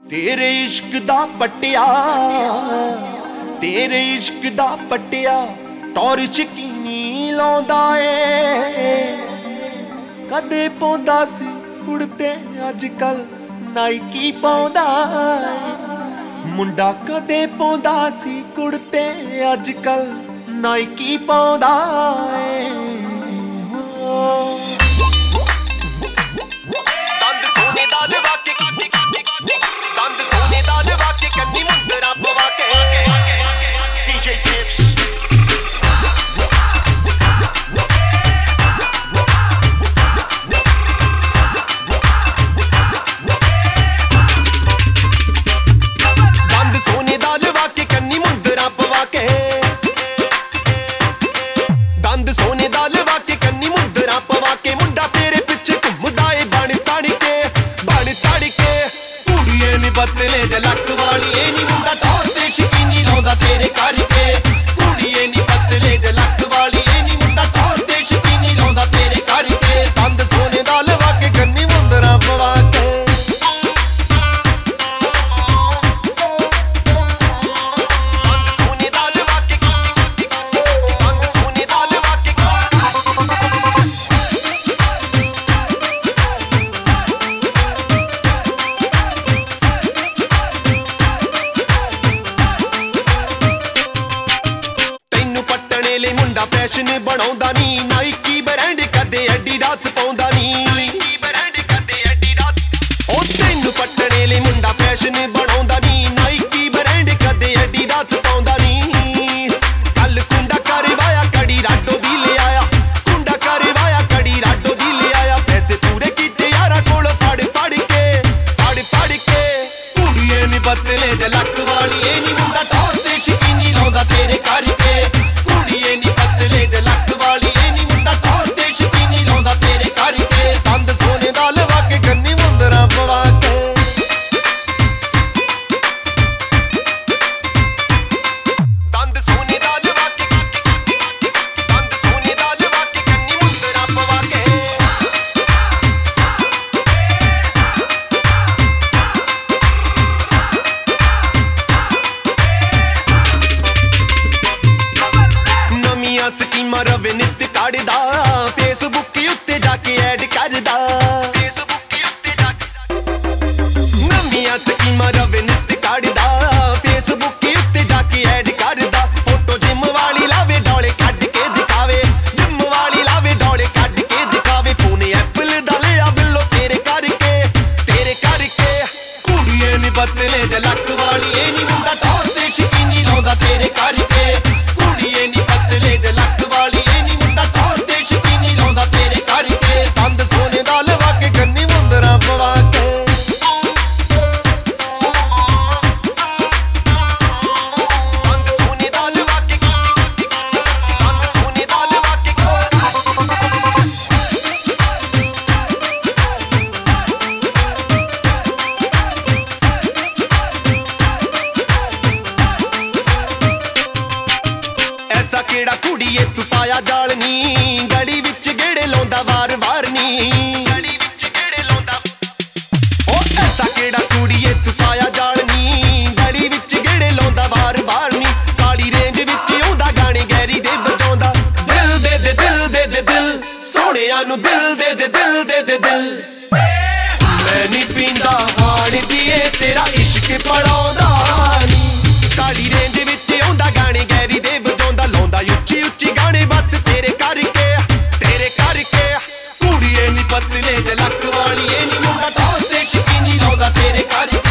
तेरे इश्क दा पट्टिया, तेरे इश्क दा पट्टिया टॉर्च किनी लाउंदा ए। कदे पाउंदा सी कुड़ते अजकल नाइकी पाउंदा ए। मुंडा कदे पाउंदा सी कुड़ते अजकल नाइकी पाउंदा ए। पतले जलक वाली नी मुंडा टॉर ते शकीनी लाउंदा तेरे करके। कुड़िए नी पतले जलक वाली नी मुंडा टॉर ते शकीनी लाउंदा तेरे करके। दंद सोने दा लवा के गन्नी मुंदरा पवा के। मुंडा फैशन बनाउंदा नी नाइकी ब्रांड कदे एडिडास पाउंदा नी। नाइकी ब्रांड कदे एडिडास ओ तैनू पट्टने ले मुंडा फैशन बनाउंदा नी नाइकी ब्रांड कदे एडिडास पाउंदा नी। कल कुंडा करवाया कड़ी राडो दी ले आया, कुंडा करवाया कड़ी राडो दी ले आया। पैसे पूरे कीते यारा कोल फड़ फड़ के, फड़ फड़ के। कुड़िए नी पतले जलक वाली नी मुंडा टॉर ते शकीनी लाउंदा तेरे करके। कुड़िए नी पतले जलक वाली नी मुंडा टॉर ते शकीनी लाउंदा तेरे करके। दंद सोने दा लवा के गन्नी मुंदरा पवा के। दंद सोने दा लवा के, दंद सोने दा लवा के गन्नी मुंदरा पवा के। नमियां स्कीमां रवे नित कढ़दा, फेसबुक उत्ते जाके ऐड करदा। फेसबुक उत्ते जाके नमियां स्कीमां रवे नित कढ़दा, फेसबुक उत्ते जाके ऐड करदा। फोटो जिम वाली लावे डोले कढ के दिखावे, जिम वाली लावे डोले कढ के दिखावे। फोन एप्पल दा लिया बिल्लो तेरे करके, तेरे करके। कुड़िए नी पतले जलक वाली नी मुंडा टॉर ते शकीनी लाउंदा तेरे करके। कुड़िए नी पतले जलक वाली नी मुंडा टॉर ते शकीनी लाउंदा तेरे करके। दंद सोने दा लवा के गन्नी मुंदरा पवा के। दंद सोने दा लवा के, दंद सोने दा लवा के। ऐसा केड़ा कुड़िए तू पाया जाल नी, गली विच गेड़े लाउंदा वार वार नी। गली विच गेड़े लाउंदा ओ ऐसा केड़ा कुड़िए तू पाया जाल नी, गली विच गेड़े लाउंदा वार वार नी। काली रेंज विच आउंदा गाने गैरी दे वजाउंदा। दिल दे दे दिल दे दे दिल, सोहणिया नू दिल दे दे दिल दे दे दिल। मैं नी पींदा हाण दिए तेरा इश्क पड़ाउंदा नी। काली रेंज विच आउंदा गाने गैरी दे वजाउंदा, लाउंदा ਉੱਚੀ ਉੱਚੀ गाने बस तेरे करके, तेरे करके। कुड़िए नी पतले जलक वाली नी मुंडा टॉर ते शकीनी लाउंदा तेरे करके।